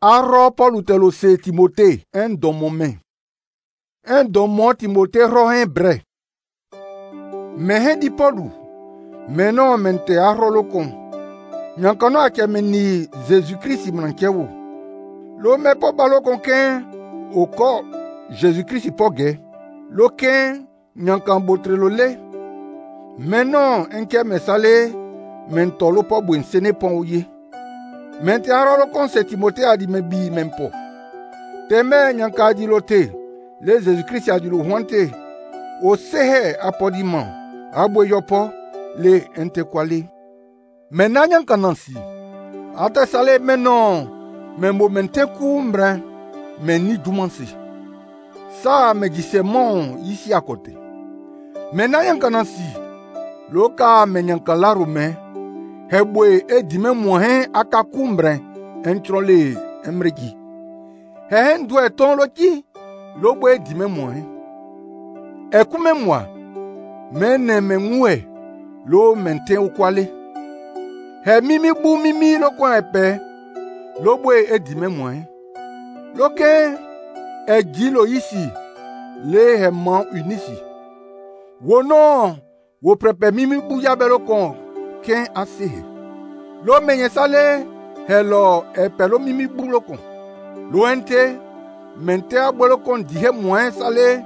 Arro Paul te lo se Timothée, un don mon main. Un don mon Timothée rohin bre. Me di Paul, me non mente arro lo kon. Nyankono ake meni Jésus-Christ mnankewo. Lo me po balo kon ken, o ko Jésus-Christ po ge. Lo ken, nyankan botre lo le. Me non enke me sale, men tolo po buen sene pon ouye. Mente arro lo kon se Timothée a di me bi men po. Teme nyanka di lo te, le Jésus-Christ a di lo huante. O sehe apodiman, abwe yopo, le ente kwale. Menanyan kanansi, ate sale menon, men momente kumbre, men ni dumansi. Sa me dise mon ici à côté. Menanyan kanansi, loka menyan kalaro men, hebwe e dime mohen aka kumbre, entrole emregi. Hehen dwe ton loki, lobwe dime mohen. Ekume moi, mene menwe, lo mente ukwale. He mimi bu mimi lo kwa epe, lo bwe edime mwen. Lo ke, e gilo isi, le he man unisi. Wono, wo prepe mimi bu yabe lo kon, ken asehe. Lo menye sale, he lo epe lo mimi bu lo kon. Lo ente, mente abwe lo kon dihe mwen sale.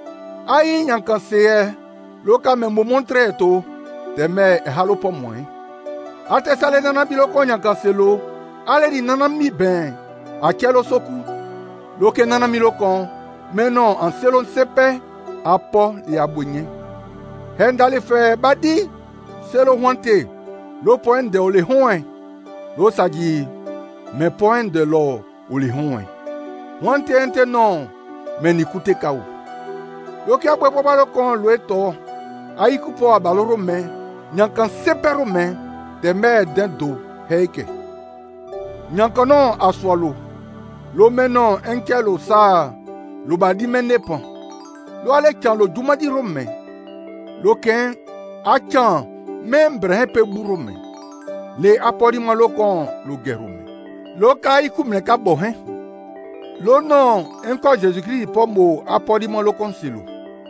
Ayi nyankan seye, lo ka me mo montre eto, teme e halo po mwen. Ate sale nana bilo konya kanselo, ale di nana mi ben, akelo soku. Loke nana mi lo kon, menon an selon sepe, apo li abwenye. Hendale fe badi, selo wante, lo poen de ole hoen. Lo sagi, me poen de lo ole hoen. Wante ente non, men ikute ka ou. Loke abwe poba lo kon lo eto, aikupo abaloro men, nyankan sepero men, de mer den do heike. Nyankono aswalo. Lo menon enke lo sa. Lo badi menepan. Lo ale kyan lo dumadi rome. Lo ken a kyan membre hepe burome. Le apodi man lo kon lo gerome. Lo ka ikumle ka bohen. Lo non enko Jésus-Christ po mo apodi man lo kon silo.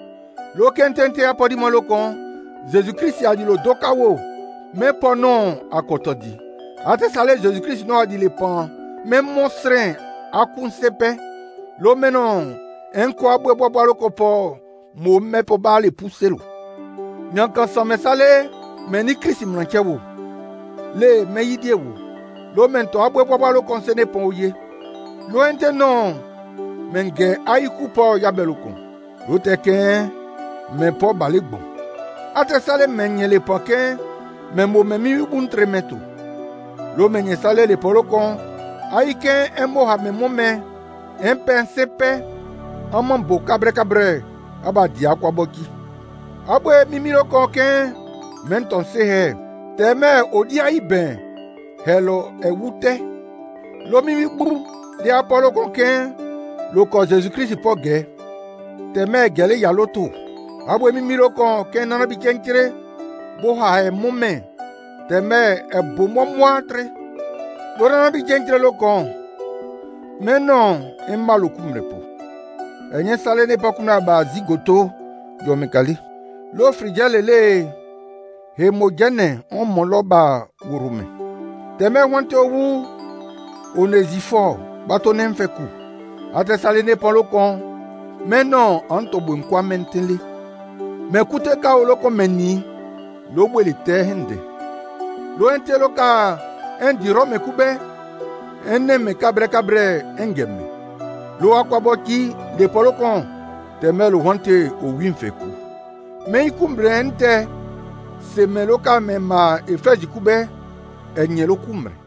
Lo ken tente apodi man lo kon Jésus-Christ a di lo dokawo. Mais pendant à côté ate sale Jésus-Christ no a dit les pan même monstren a kunsepe lo menon enko abwe bobo lo kopo mo me po ba le pousser lo nyankan sa me sale mais ni Christ mlankewo le me yidie wo lo mento abwe bobo lo konsene pon oye lo ente non menge ayiku po yabelo kon lo teken me po balegbon ate sale menye le poken men mo memi un tremeto. Lo menye sale le polo kon, aike en mo ha me mome, en pen sepe, amman bo kabre aba di akwa boki. Abwe mimi lo kon ken, men ton sehe, teme odi a iben, hello e wute. Lo mimi bou, di apolo kon ken, lo kon Jésus-Christ po ge, teme gele yaloto. Abwe mimi lo kon ken nanabi kenkire, bo ha e mome, teme e bo moatre. Lora bi jentre lo kon. Menon e malo kumre po. Enye sale ne pa kuna ba zigoto yo mekali. Lo frijale le he mojane on moloba wurume. Teme wante owu onezifo bato ne mfeku. Ate sale ne pa lo kon. Menon anto bu nkwa mentele. Mekute ka o lo kon meni. Lo bweli te hende. Lo ente lo ka endi rome kube. Enne me kabre engeme. Lo akwaboki de polo kon. Teme lo wante o winfeku. Me ikumbre ente. Se me lo ka me ma efeji kube. Enye lo kumbre.